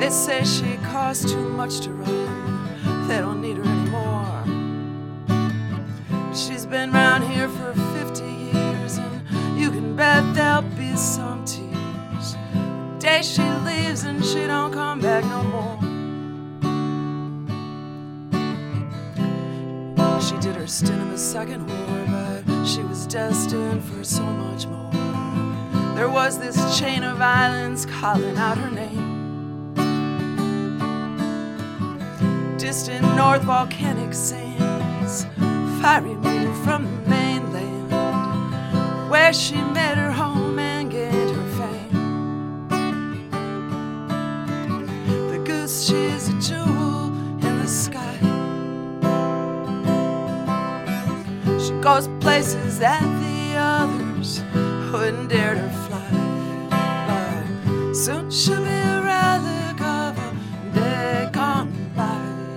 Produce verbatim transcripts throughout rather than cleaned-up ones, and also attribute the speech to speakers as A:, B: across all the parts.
A: They say she costs too much to run, they don't need her anymore. She's been round here for fifty years, and you can bet there'll be some tears the day she leaves and she don't come back no more. She did her stint in the Second War, but she was destined for so much more. There was this chain of islands calling out her name. Distant north volcanic sands, fiery moon from the mainland, where she made her home and gained her fame. The goose, she's a jewel in the sky. She goes places that the others wouldn't dare to fly. But soon she'll be a relic of a day gone by,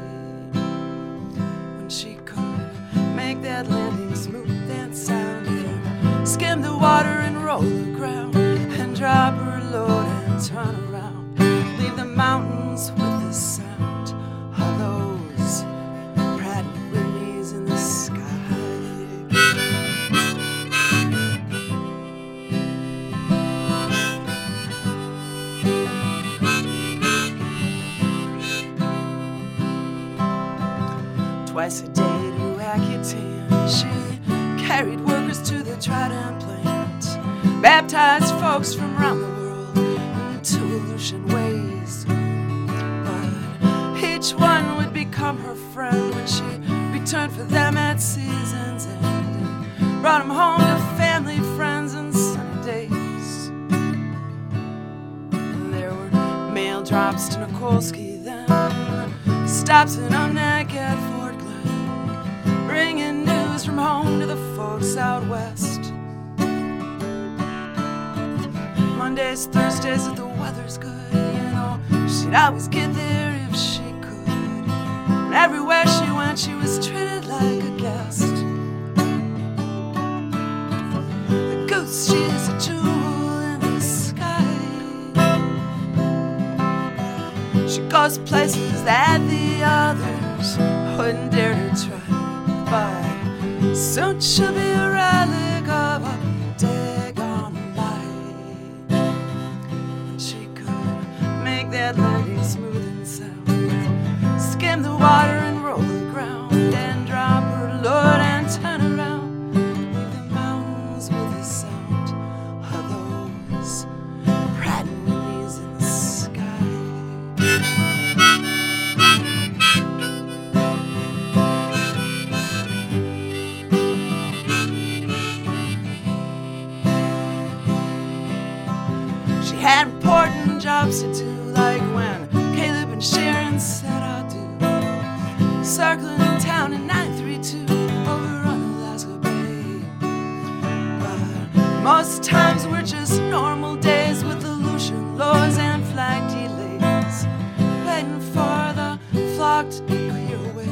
A: when she could make that landing smooth and sound, and skim the water and roll the ground, and drop her load and turn around, leave the mountains with the sound of those Pratt and Whitneys in the sky. Twice a day to Accutane, she carried workers to the Trident plant, baptized folks from around the world into Aleutian ways. But each one would become her friend when she returned for them at season's end, and brought them home to family, friends, and sunny days. And there were mail drops to Nikolsky, then stops in Umnak at Fort Glen, bringing news from home to the folks out west. Mondays, Thursdays, if the weather's good, you know, she'd always get there if she could. And everywhere she went, she was treated like a guest. The goose, she's a jewel in the sky. She goes places that the others wouldn't dare to try. But soon she'll be a relic of a day gone by, when she could make that landing smooth and sound, skim the water and roll the ground, and drop her load and turn around, leave the mountains with the sound of those Pratt and Whitneys in the sky. She had important jobs to do, like when Caleb and Sharon said I do, circling in town in nine three two over on Alaska Bay. But most times we're just normal days with Aleutian lows and flight delays, waiting for the flock to clear away.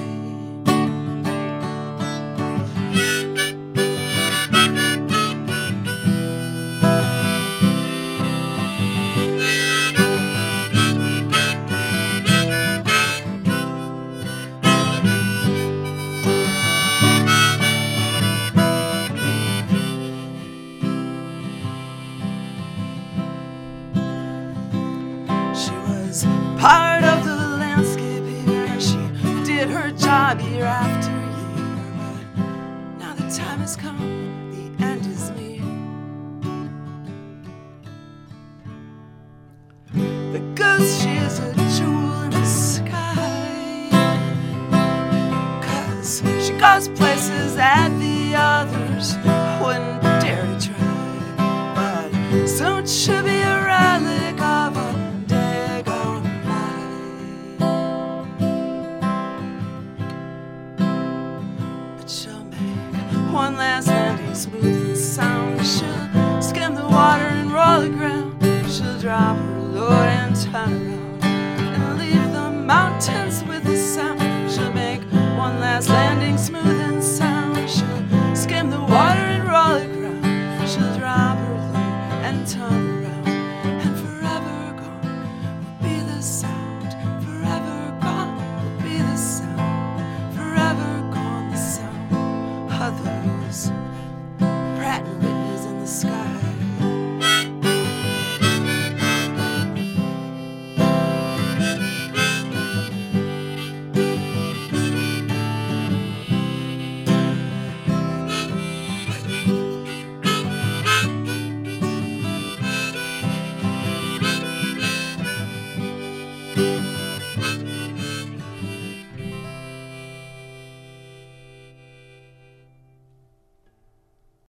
A: Part of the landscape here, and she did her job year after year. But now the time has come, the end is near. The goose, she is a jewel in the sky, 'cause she goes places that the others wouldn't dare to try. But soon she'll be a relic of a one last landing smooth and sound. She'll skim the water and roll the ground. She'll drop her load and turn around.